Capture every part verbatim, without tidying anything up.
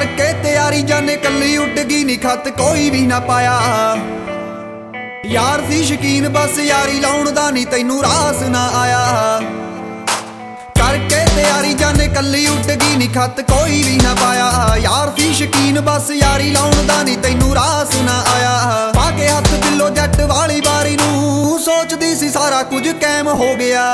करके तैयारी जाने कल्ली उड़ गई नी खत कोई भी ना पाया। यार सी शकीन बस यारी लाउण दा नी तैनू रास ना आया। करके तैयारी जाने कल्ली उड़ गई नी खत कोई भी ना पाया। यार सी शकीन बस यारी लाउण दा नी तैनू रास ना आया। पाके हथ दिलों जट वाली बारी नू सोचदी सी सारा कुछ कैम हो गया।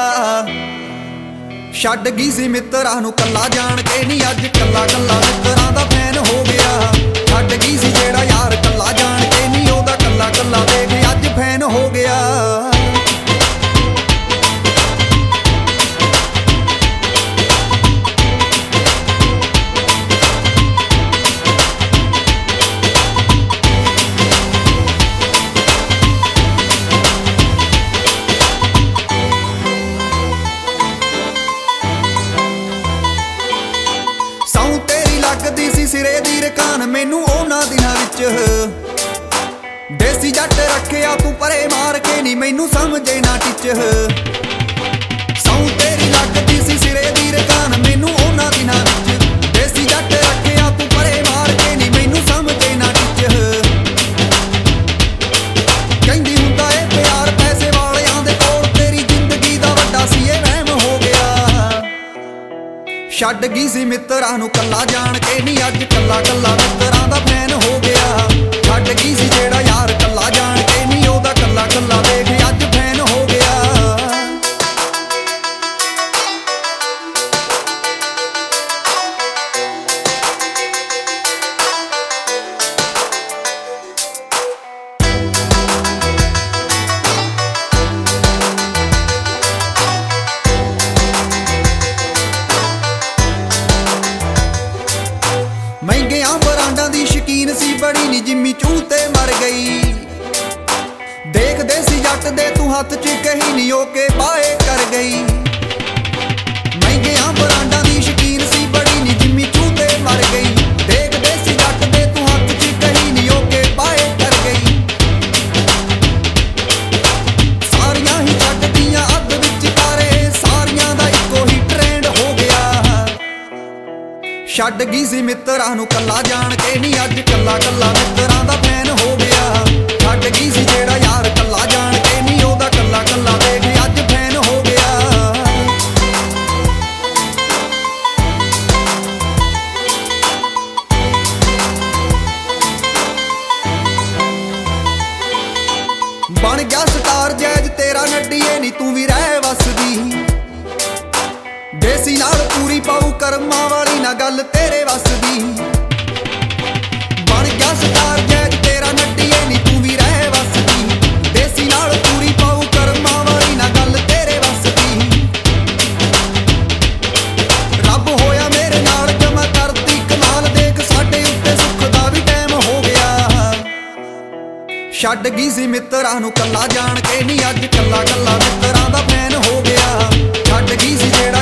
छड्ड गई सी मित्तरां नू कल्ला जान के नी अज कल्ला कल्ला मित्तरां दा फैन हो गया। छड्ड गई सी जेड़ा यार कल्ला जान के नी ओदा कल्ला कल्ला देख अज फैन हो गया। सौं तेरी लगदी सी सिरे दी रकान मैनू उन्हां दिनां विच। देसी जट रखिया तू परे मार के नी मैनू समझे ना टिच। सौं तेरी लगदी सी सिरे दी रकान मैनू उन्हां दिनां विच। देसी जट रखिया तू परे मार के नी मैनू समझे ना टिच। कहंदी हुंदा ए प्यार पैसे वालियां दे कोल तेरी जिंदगी दा वड्डा सी ए वहम हो गया। छड्ड गई सी मित्तरां नू कल्ला जान के नी अज कल्ला कल्ला मित्तरां दा फैन हो गया। छड्ड गई सी जेड़ा यार कल्ला जान के नी ओदा कल्ला कल्ला देख अज फैन हो गया। महंगियां ब्रांडां दी शकीन सी बड़ी नी जिम्मी चूह ते मर गई। देखदे सी जट दे तू हथ च कही नी ओके पाए कर गई। महंगियां ब्रांडां दी शकीन सी बड़ी नी जिम्मी चूह ते मर गई। देखदे सी जट दे तू हथ च कही नी ओके पाए कर गई। सारियां ही छड्ड दियां अध विचकारे सारियां दा इक्को ही ट्रेंड हो गया। छड्ड गई सी मित्तरां नू कल्ला जान के नी अज कल्ला कल्ला मित्तरां दा फैन हो गया। छड्ड गई सी जेड़ा यार कल्ला जान के नी ओदा कल्ला कल्ला देख अज फैन हो गया। बन गया स्टार जैज तेरा नड्डीए नी तू भी रह वसदी। देसी नाल पूरी पाऊ करमां वाली ना गल तेरे वस दी। बन गया स्टार जैज तेरा नड्डीए नी तू भी रह वसदी। देसी नाल पूरी पाऊ करमां वाली ना गल तेरे वस दी। रब होया मेरे नाल जमा करती कमाल देख साडे उत्ते सुख दा भी टैम हो गया। छड्ड गई सी मित्तरां नू कल्ला जान के नी अज कल्ला कल्ला मित्तरां दा फैन हो गया। छड्ड गई सी जेड़ा